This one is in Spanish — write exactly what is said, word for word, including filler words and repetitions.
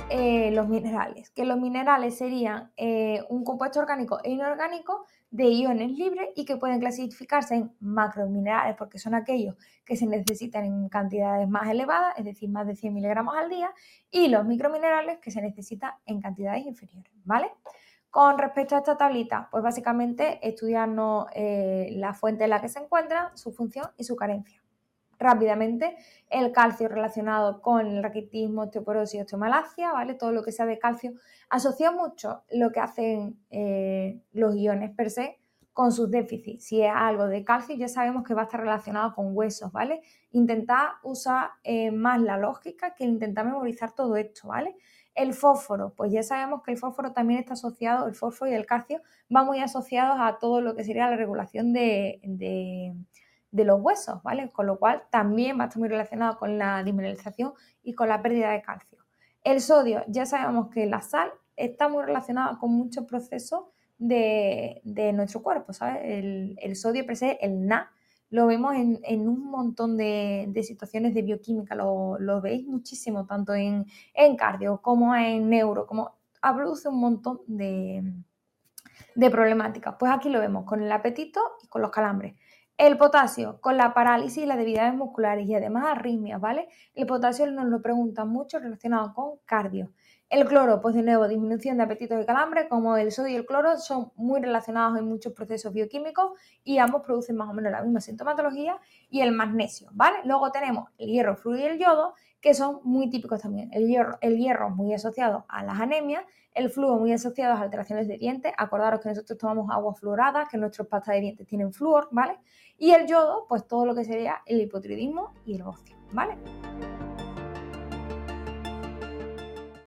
eh, los minerales, que los minerales serían eh, un compuesto orgánico e inorgánico de iones libres y que pueden clasificarse en macrominerales porque son aquellos que se necesitan en cantidades más elevadas, es decir, más de cien miligramos al día, y los microminerales que se necesitan en cantidades inferiores, ¿vale? Con respecto a esta tablita, pues básicamente estudiarnos eh, la fuente en la que se encuentra, su función y su carencia. Rápidamente, el calcio relacionado con el raquitismo, osteoporosis y osteomalacia, ¿vale? Todo lo que sea de calcio, asocia mucho lo que hacen eh, los iones per se con sus déficits. Si es algo de calcio, ya sabemos que va a estar relacionado con huesos, ¿vale? Intentar usar eh, más la lógica que intentar memorizar todo esto, ¿vale? El fósforo, pues ya sabemos que el fósforo también está asociado, el fósforo y el calcio van muy asociados a todo lo que sería la regulación de, de de los huesos, ¿vale? Con lo cual también va a estar muy relacionado con la demineralización y con la pérdida de calcio. El sodio, ya sabemos que la sal está muy relacionada con muchos procesos de, de nuestro cuerpo, ¿sabes? El, el sodio per se, el Na, lo vemos en, en un montón de, de situaciones de bioquímica, lo, lo veis muchísimo, tanto en, en cardio como en neuro, como produce un montón de, de problemáticas. Pues aquí lo vemos con el apetito y con los calambres. El potasio, con la parálisis y las debilidades musculares y además arritmias, ¿vale? El potasio nos lo preguntan mucho relacionado con cardio. El cloro, pues de nuevo, disminución de apetitos y calambres, como el sodio y el cloro son muy relacionados en muchos procesos bioquímicos y ambos producen más o menos la misma sintomatología. Y el magnesio, ¿vale? Luego tenemos el hierro, el flúor y el yodo, que son muy típicos también. El hierro, el hierro muy asociado a las anemias, el flúor muy asociado a las alteraciones de dientes. Acordaros que nosotros tomamos agua fluorada, que nuestros pastas de dientes tienen flúor, ¿vale? Y el yodo, pues todo lo que sería el hipotiroidismo y el bocio, ¿vale?